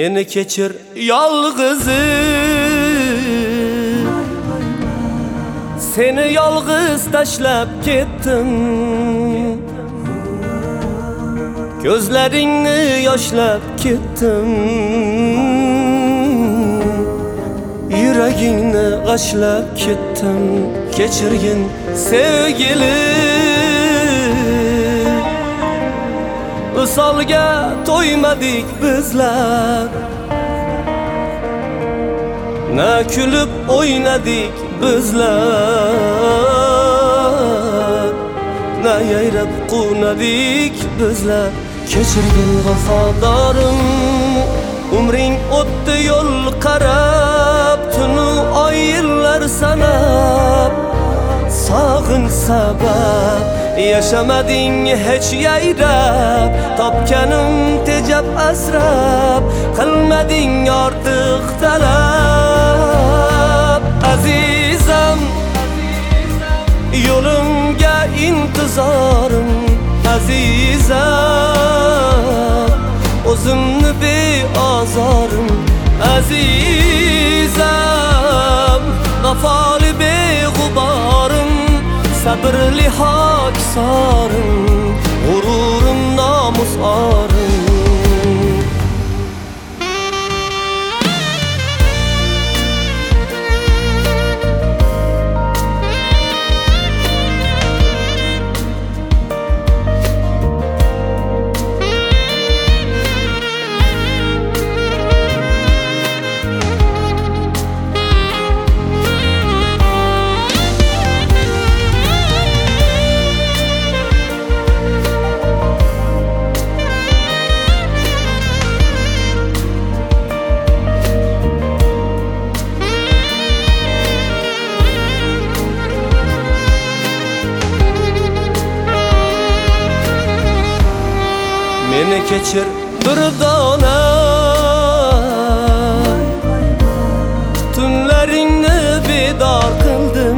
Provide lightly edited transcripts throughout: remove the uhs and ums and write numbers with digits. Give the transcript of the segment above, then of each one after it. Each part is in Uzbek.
Meni kechir yolg'izim, seni yolg'iz tashlab ketdim. Ko'zlaringni yoshlab ketdim, yuragingni g'ashlab ketdim. Kechirgin sevgilim, visolga to'ymadik bizlar, na kulib o'ynadik bizlar, na yayrab qunadik bizlar. Kechirgin vafodorim, umring o'tdi yo'l qarab, tunu oy yillar sanab. Sog'in sabab yashamading hech yayrab, topganim tejab asrab, qilmading ortiq talab. Azizam, yo'limga intizorim, azizam, o'zimni beozorim, azizam, vafoli beg'uborim, sabrli hokisorim, g'ururim nomus orim. Meni kechir bir dona, tunlaringni bedor qildim,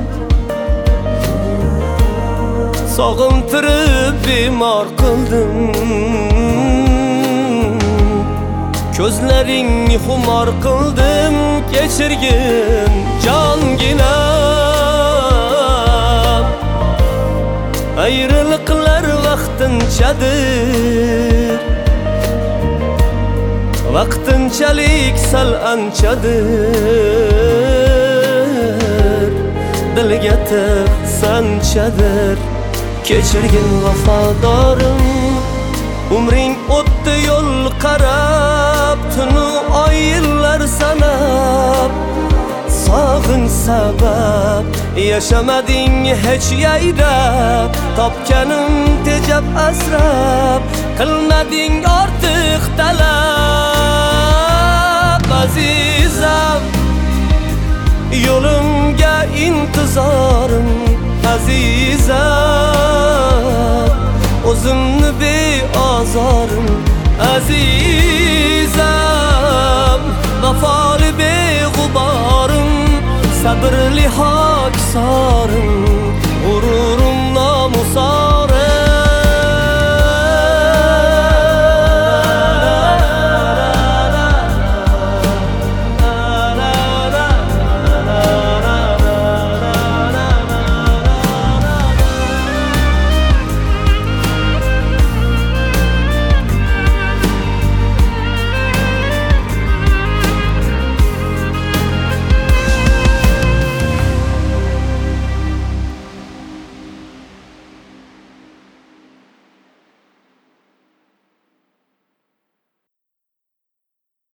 sog'intirib bemor qildim. Ko'zlaringni xumor qildim, kechirgin jonginam. Ayriliqlar vaqtinchadir, vaqtinchalik sal anchadir, dilga tiq sanchadir. Kechirgin vafodorim, umring o'tdi yo'l qarab, tunu oy yillar sanab. Sog'in sabab yashamading hech yayrab, topganim tejab asrab, qilmading ortiq talab. Azizam, yo'limga intizorim, azizam, o'zimni beozorim, azizam, vafoli beg'uborim, sabrli hokisorim, g'ururim nomusorim.